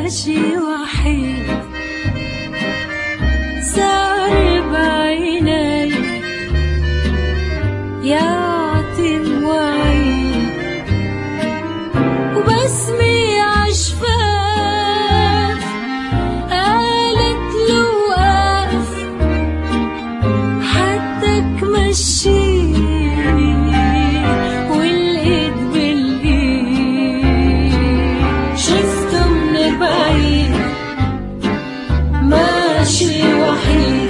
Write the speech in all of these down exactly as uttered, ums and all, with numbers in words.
ماشي وحيد صار بعيني يعطي مواعيد وبسمي عشفاف قالت له وقف حدك مشيني والإيد بالإيد شفته من بعيد ماشي وحيد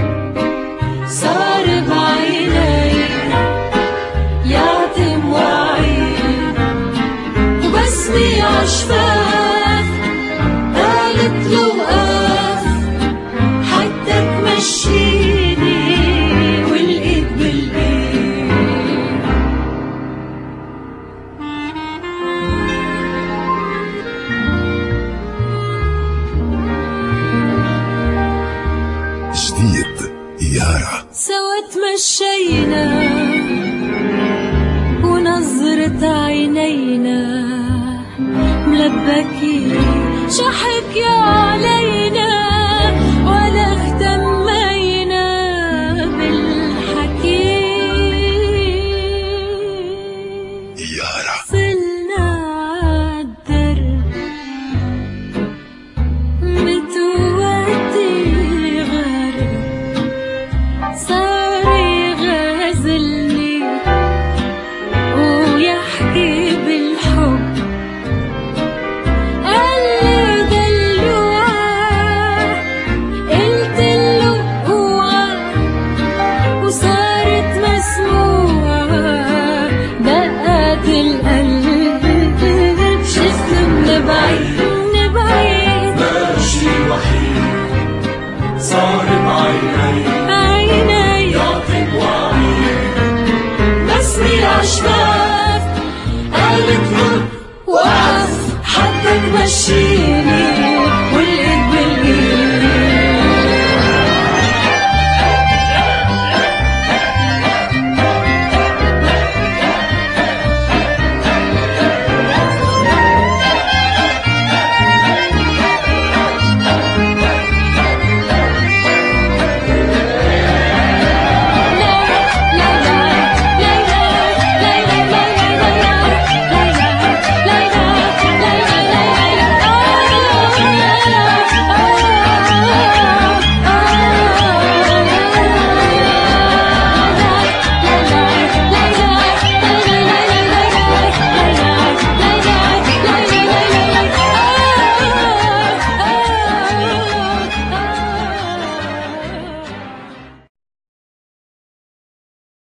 صار بعيني يعطي مواعيد وبسمي عشفاف قالت له وقف حدك مشيني والإيد بالإيد جديد يارا سوا تمشينا ونظرة عينينا ملبكين شحكي علينا ولا اهتمينا بالحكي يارا صلنا عالدرب متودي غرب صار يغازلني ويحكي بالحب قال لي دلوعة قلت له اوعى وصارت مسموعة دقات القلب شفته من بعيد من بعيد ماشي وحيد صار بعيني عيني يعطي مواعيد بسمي العشفاف قالت له وقف حدك مشي